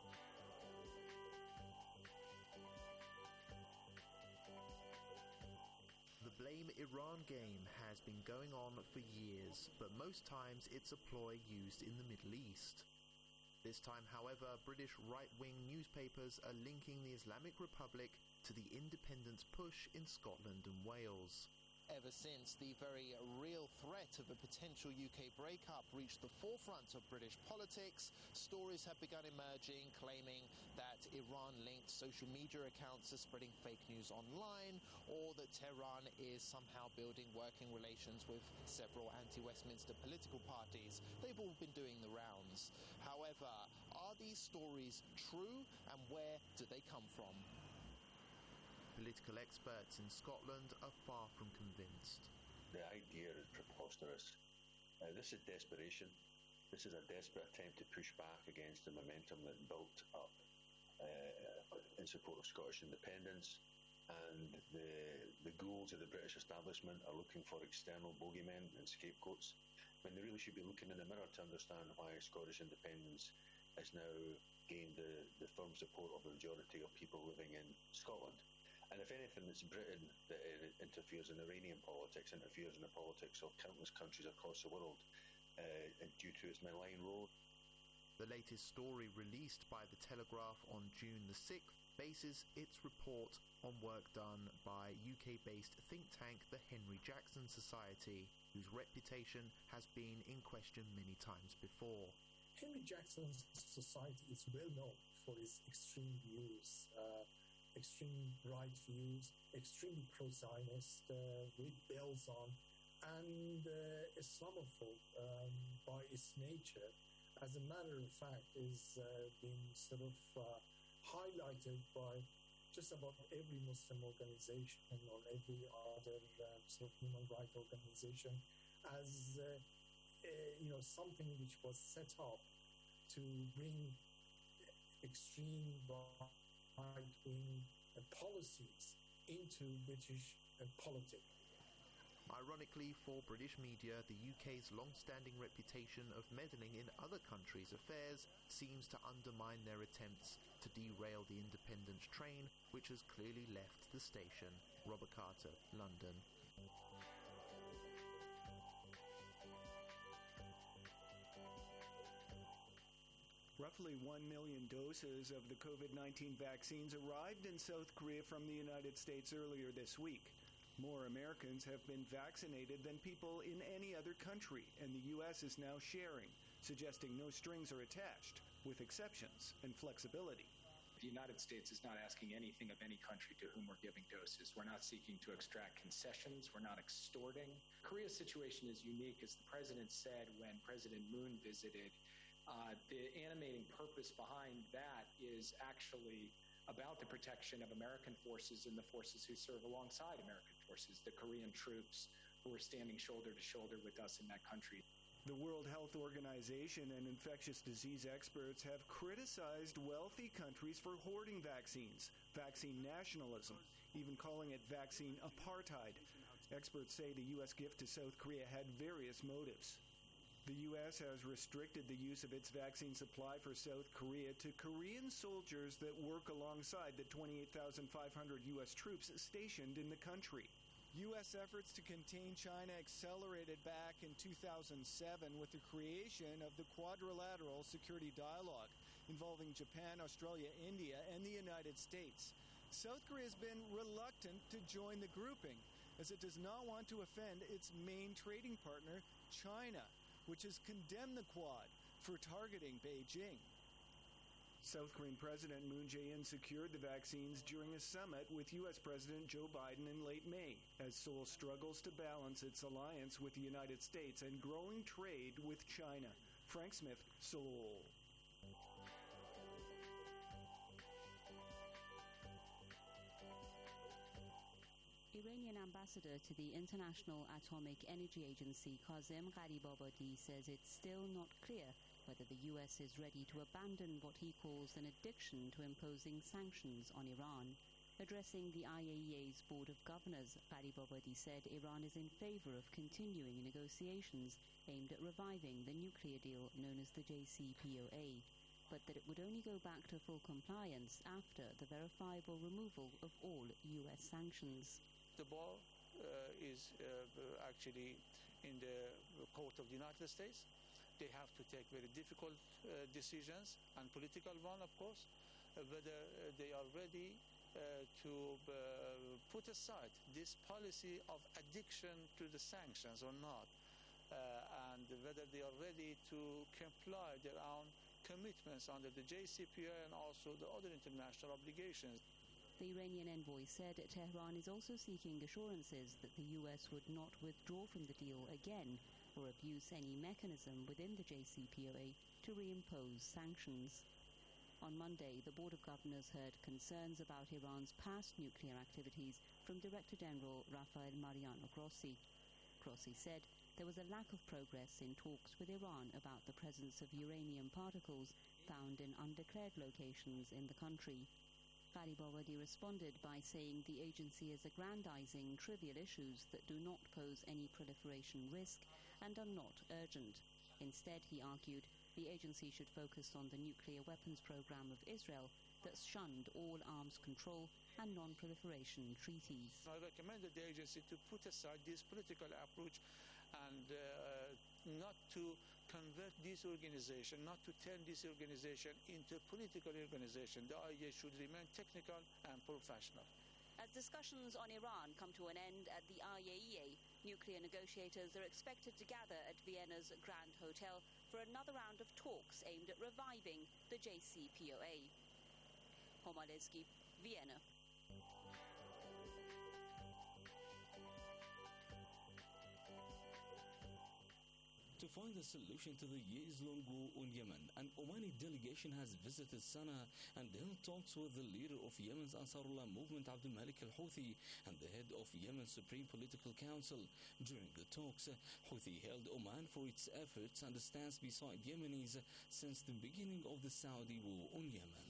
The Blame Iran game has been going on for years, but most times it's a ploy used in the Middle East. This time, however, British right-wing newspapers are linking the Islamic Republic to the independence push in Scotland and Wales. Ever since the very real threat of a potential UK breakup reached the forefront of British politics, stories have begun emerging claiming that Iran-linked social media accounts are spreading fake news online, or that Tehran is somehow building working relations with several anti-Westminster political parties. They've all been doing the rounds. However, are these stories true, and where do they come from? Political experts in Scotland are far from convinced. The idea is preposterous. This is desperation. This is a desperate attempt to push back against the momentum that built up in support of Scottish independence, and the ghouls of the British establishment are looking for external bogeymen and scapegoats, when they really should be looking in the mirror to understand why Scottish independence has now gained the firm support of the majority of people living in Scotland. And if anything, it's Britain that interferes in Iranian politics, interferes in the politics of countless countries across the world due to its malign role. The latest story released by The Telegraph on June the 6th bases its report on work done by UK-based think tank the Henry Jackson Society, whose reputation has been in question many times before. Henry Jackson's society is well known for its extreme views, extreme right views, extremely pro-Zionist, with bells on, and Islamophobe by its nature. As a matter of fact, is being sort of highlighted by just about every Muslim organization or every other sort of human rights organization as something which was set up to bring extreme right-wing policies into British politics. Ironically for British media, the UK's long-standing reputation of meddling in other countries' affairs seems to undermine their attempts to derail the independence train, which has clearly left the station. Robert Carter, London. Roughly 1 million doses of the COVID-19 vaccines arrived in South Korea from the United States earlier this week. More Americans have been vaccinated than people in any other country, and the U.S. is now sharing, suggesting no strings are attached, with exceptions and flexibility. The United States is not asking anything of any country to whom we're giving doses. We're not seeking to extract concessions. We're not extorting. Korea's situation is unique, as the president said when President Moon visited. The animating purpose behind that is actually about the protection of American forces and the forces who serve alongside American forces, the Korean troops who are standing shoulder to shoulder with us in that country. The World Health Organization and infectious disease experts have criticized wealthy countries for hoarding vaccines, vaccine nationalism, even calling it vaccine apartheid. Experts say the U.S. gift to South Korea had various motives. The U.S. has restricted the use of its vaccine supply for South Korea to Korean soldiers that work alongside the 28,500 U.S. troops stationed in the country. U.S. efforts to contain China accelerated back in 2007 with the creation of the Quadrilateral Security Dialogue involving Japan, Australia, India, and the United States. South Korea has been reluctant to join the grouping as it does not want to offend its main trading partner, China, which has condemned the Quad for targeting Beijing. South Korean President Moon Jae-in secured the vaccines during a summit with U.S. President Joe Biden in late May, as Seoul struggles to balance its alliance with the United States and growing trade with China. Frank Smith, Seoul. Iranian ambassador to the International Atomic Energy Agency, Kazem Gharibabadi, says it's still not clear whether the U.S. is ready to abandon what he calls an addiction to imposing sanctions on Iran. Addressing the IAEA's Board of Governors, Gharibabadi said Iran is in favor of continuing negotiations aimed at reviving the nuclear deal known as the JCPOA, but that it would only go back to full compliance after the verifiable removal of all U.S. sanctions. The ball is actually in the court of the United States. They have to take very difficult decisions, and political one, of course, whether they are ready to put aside this policy of addiction to the sanctions or not, and whether they are ready to comply their own commitments under the JCPOA and also the other international obligations. The Iranian envoy said Tehran is also seeking assurances that the U.S. would not withdraw from the deal again or abuse any mechanism within the JCPOA to reimpose sanctions. On Monday, the Board of Governors heard concerns about Iran's past nuclear activities from Director General Rafael Mariano Grossi. Grossi said there was a lack of progress in talks with Iran about the presence of uranium particles found in undeclared locations in the country. Gharibabadi responded by saying the agency is aggrandizing trivial issues that do not pose any proliferation risk and are not urgent. Instead, he argued, the agency should focus on the nuclear weapons program of Israel that's shunned all arms control and non-proliferation treaties. I recommended the agency to put aside this political approach and not to convert this organization, not to turn this organization into a political organization. The IAEA should remain technical and professional. As discussions on Iran come to an end at the IAEA, nuclear negotiators are expected to gather at Vienna's Grand Hotel for another round of talks aimed at reviving the JCPOA. Homalevsky, Vienna. To find a solution to the years-long war on Yemen, an Omani delegation has visited Sana'a and held talks with the leader of Yemen's Ansarullah movement, Abdul Malik al-Houthi, and the head of Yemen's Supreme Political Council. During the talks, Houthi hailed Oman for its efforts and stance beside Yemenis since the beginning of the Saudi war on Yemen.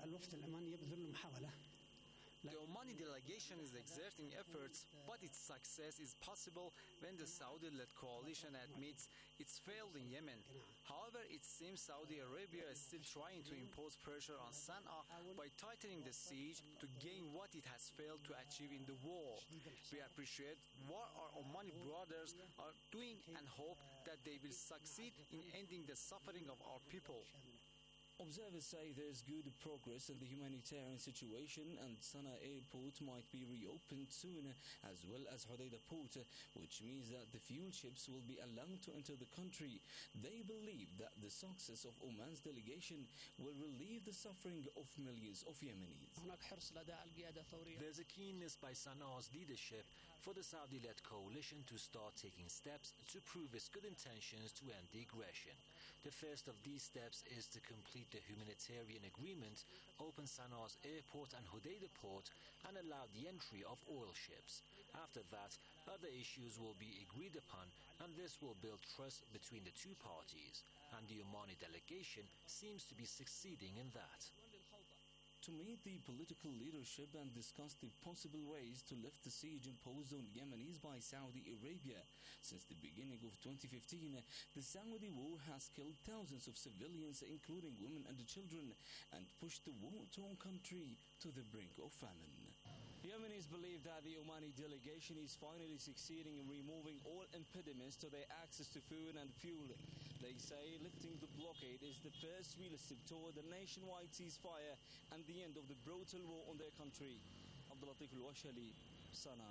The Omani delegation is exerting efforts, but its success is possible when the Saudi-led coalition admits it's failed in Yemen. However, it seems Saudi Arabia is still trying to impose pressure on Sana'a by tightening the siege to gain what it has failed to achieve in the war. We appreciate what our Omani brothers are doing and hope that they will succeed in ending the suffering of our people. Observers say there's good progress in the humanitarian situation and Sana'a airport might be reopened soon, as well as Hodeidah port, which means that the fuel ships will be allowed to enter the country. They believe that the success of Oman's delegation will relieve the suffering of millions of Yemenis. There's a keenness by Sana'a's leadership for the Saudi-led coalition to start taking steps to prove its good intentions to end the aggression. The first of these steps is to complete the humanitarian agreement, open Sana'a's airport and Hodeidah port, and allow the entry of oil ships. After that, other issues will be agreed upon, and this will build trust between the two parties. And the Omani delegation seems to be succeeding in that. To meet the political leadership and discuss the possible ways to lift the siege imposed on Yemenis by Saudi Arabia. Since the beginning of 2015, the Saudi war has killed thousands of civilians, including women and children, and pushed the war-torn country to the brink of famine. Yemenis believe that the Omani delegation is finally succeeding in removing all impediments to their access to food and fuel. They say lifting the blockade is the first real step toward a nationwide ceasefire and the end of the brutal war on their country. Abdul Latif Al-Washali, Sana'a.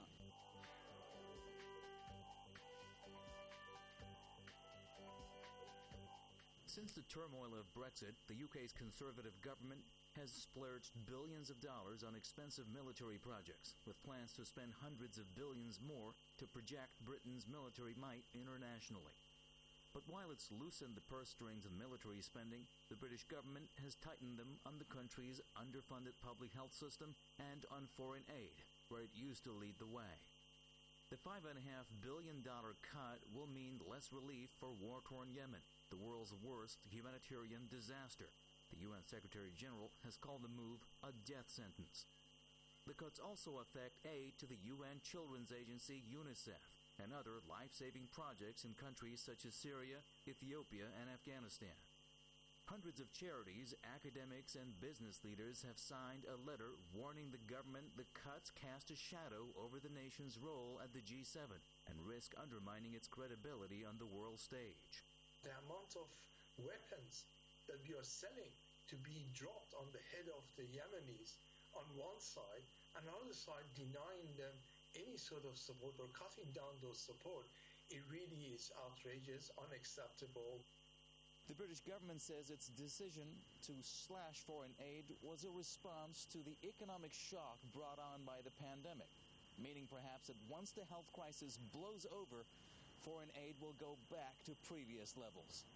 Since the turmoil of Brexit, the UK's Conservative government has splurged billions of dollars on expensive military projects, with plans to spend hundreds of billions more to project Britain's military might internationally. But while it's loosened the purse strings of military spending, the British government has tightened them on the country's underfunded public health system and on foreign aid, where it used to lead the way. The $5.5 billion cut will mean less relief for war-torn Yemen, the world's worst humanitarian disaster. The UN Secretary General has called the move a death sentence. The cuts also affect aid to the UN Children's Agency UNICEF and other life-saving projects in countries such as Syria, Ethiopia, and Afghanistan. Hundreds of charities, academics, and business leaders have signed a letter warning the government the cuts cast a shadow over the nation's role at the G7 and risk undermining its credibility on the world stage. The amount of weapons that we are selling to be dropped on the head of the Yemenis on one side, and on the other side denying them any sort of support or cutting down those support, it really is outrageous, unacceptable. The British government says its decision to slash foreign aid was a response to the economic shock brought on by the pandemic, meaning perhaps that once the health crisis blows over, foreign aid will go back to previous levels.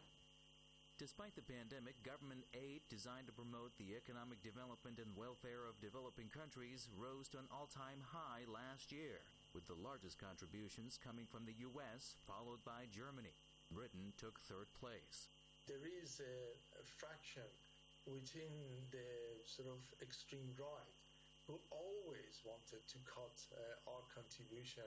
Despite the pandemic, government aid designed to promote the economic development and welfare of developing countries rose to an all-time high last year, with the largest contributions coming from the U.S., followed by Germany. Britain took third place. There is a fraction within the sort of extreme right who always wanted to cut our contribution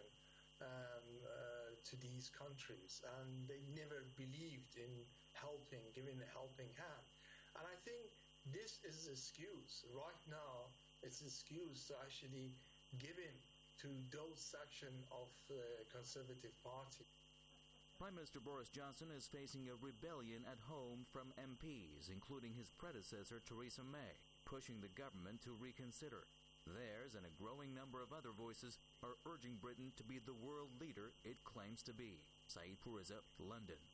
to these countries, and they never believed in helping, giving a helping hand. And I think this is an excuse. Right now, it's an excuse to actually give in to those section of the Conservative Party. Prime Minister Boris Johnson is facing a rebellion at home from MPs, including his predecessor Theresa May, pushing the government to reconsider. Theirs and a growing number of other voices are urging Britain to be the world leader it claims to be. Saeed Pourreza, London.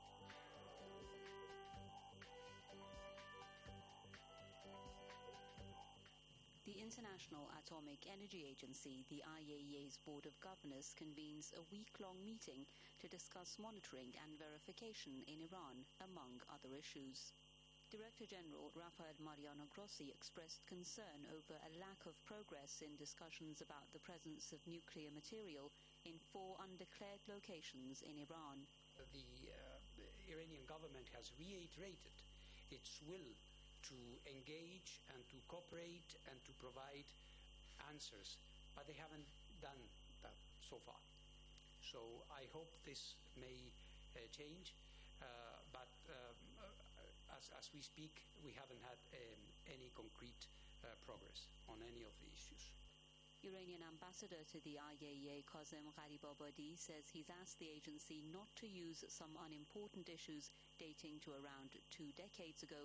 The International Atomic Energy Agency, the IAEA's Board of Governors, convenes a week-long meeting to discuss monitoring and verification in Iran, among other issues. Director General Rafael Mariano Grossi expressed concern over a lack of progress in discussions about the presence of nuclear material in 4 undeclared locations in Iran. The Iranian government has reiterated its will to engage and to cooperate and to provide answers, but they haven't done that so far. So I hope this may change, but as we speak, we haven't had any concrete progress on any of the issues. Iranian ambassador to the IAEA, Kazem Gharibabadi, says he's asked the agency not to use some unimportant issues dating to around 2 decades ago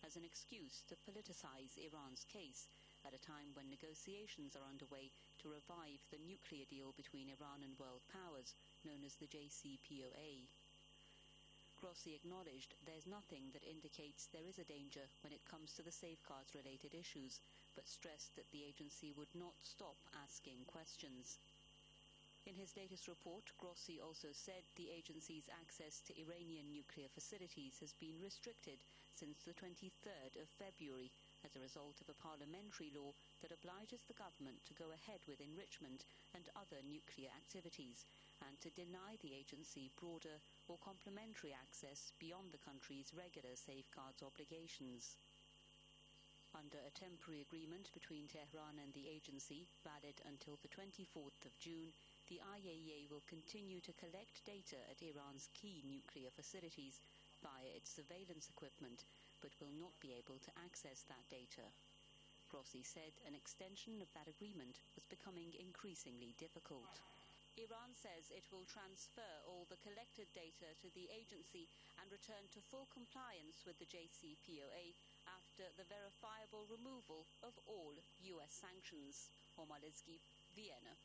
as an excuse to politicize Iran's case at a time when negotiations are underway to revive the nuclear deal between Iran and world powers, known as the JCPOA. Grossi acknowledged there's nothing that indicates there is a danger when it comes to the safeguards-related issues, but stressed that the agency would not stop asking questions. In his latest report, Grossi also said the agency's access to Iranian nuclear facilities has been restricted since the 23rd of February as a result of a parliamentary law that obliges the government to go ahead with enrichment and other nuclear activities, and to deny the agency broader or complementary access beyond the country's regular safeguards obligations. Under a temporary agreement between Tehran and the agency, valid until the 24th of June, the IAEA will continue to collect data at Iran's key nuclear facilities via its surveillance equipment, but will not be able to access that data. Grossi said an extension of that agreement was becoming increasingly difficult. Iran says it will transfer all the collected data to the agency and return to full compliance with the JCPOA after the verifiable removal of all U.S. sanctions. Omar Lizgi, Vienna.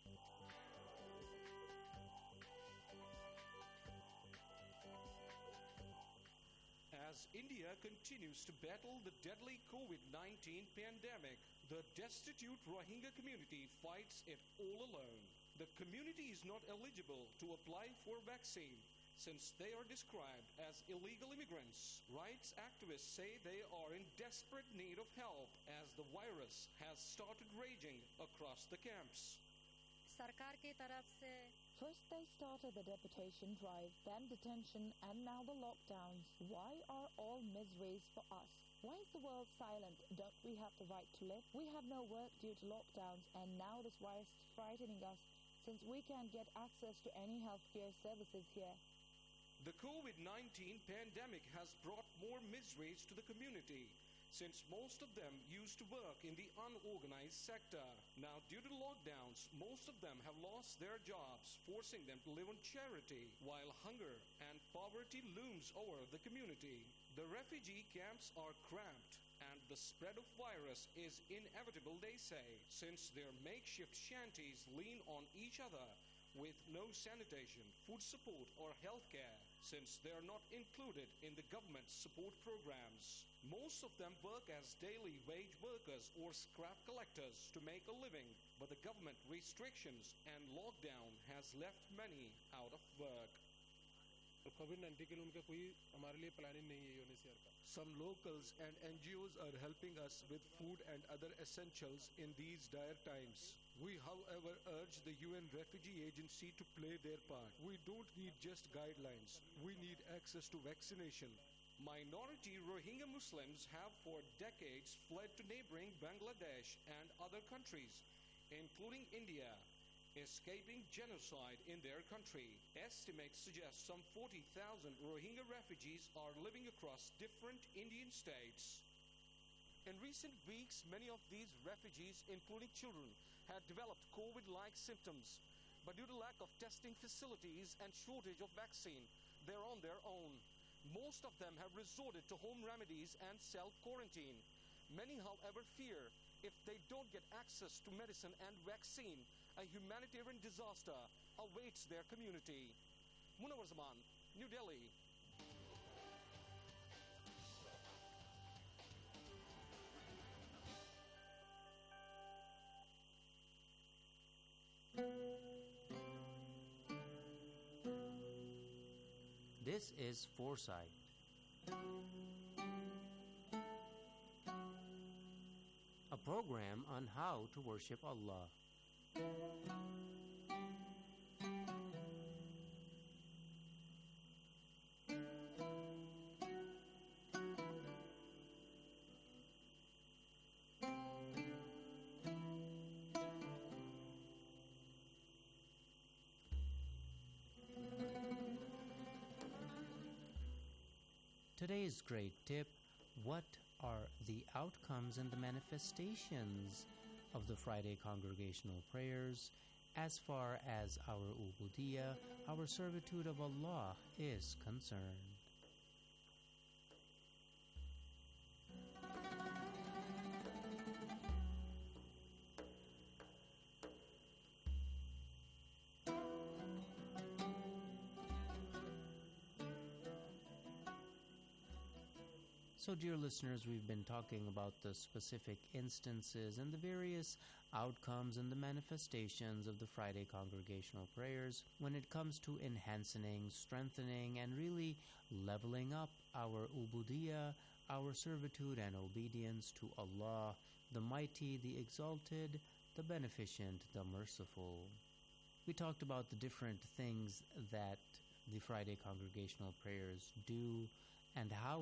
As India continues to battle the deadly COVID-19 pandemic, the destitute Rohingya community fights it all alone. The community is not eligible to apply for vaccine since they are described as illegal immigrants. Rights activists say they are in desperate need of help as the virus has started raging across the camps. First they started the deportation drive, then detention, and now the lockdowns. Why are all miseries for us? Why is the world silent? Don't we have the right to live? We have no work due to lockdowns, and now this virus is frightening us since we can't get access to any healthcare services here. The COVID-19 pandemic has brought more miseries to the community, since most of them used to work in the unorganized sector. Now, due to lockdowns, most of them have lost their jobs, forcing them to live on charity, while hunger and poverty looms over the community. The refugee camps are cramped, and the spread of virus is inevitable, they say, since their makeshift shanties lean on each other with no sanitation, food support, or health care, since they are not included in the government's support programs. Most of them work as daily wage workers or scrap collectors to make a living, but the government restrictions and lockdown has left many out of work. कोविड-19 के लिए उनका कोई हमारे लिए planning नहीं है UNHCR का. Some locals and NGOs are helping us with food and other essentials in these dire times. We, however, urge the UN Refugee Agency to play their part. We don't need just guidelines. We need access to vaccination. Minority Rohingya Muslims have for decades fled to neighboring Bangladesh and other countries, including India, escaping genocide in their country. Estimates suggest some 40,000 Rohingya refugees are living across different Indian states. In recent weeks, many of these refugees, including children, had developed COVID-like symptoms. But due to lack of testing facilities and shortage of vaccine, they're on their own. Most of them have resorted to home remedies and self-quarantine. Many, however, fear if they don't get access to medicine and vaccine, a humanitarian disaster awaits their community. Munawar Zaman, New Delhi. This is Foresight. A program on how to worship Allah. Today's great tip: what are the outcomes and the manifestations of the Friday congregational prayers as far as our ubudiyah, our servitude of Allah, is concerned? So, dear listeners, we've been talking about the specific instances and the various outcomes and the manifestations of the Friday congregational prayers when it comes to enhancing, strengthening, and really leveling up our ubudiyah, our servitude and obedience to Allah, the Mighty, the Exalted, the Beneficent, the Merciful. We talked about the different things that the Friday congregational prayers do and how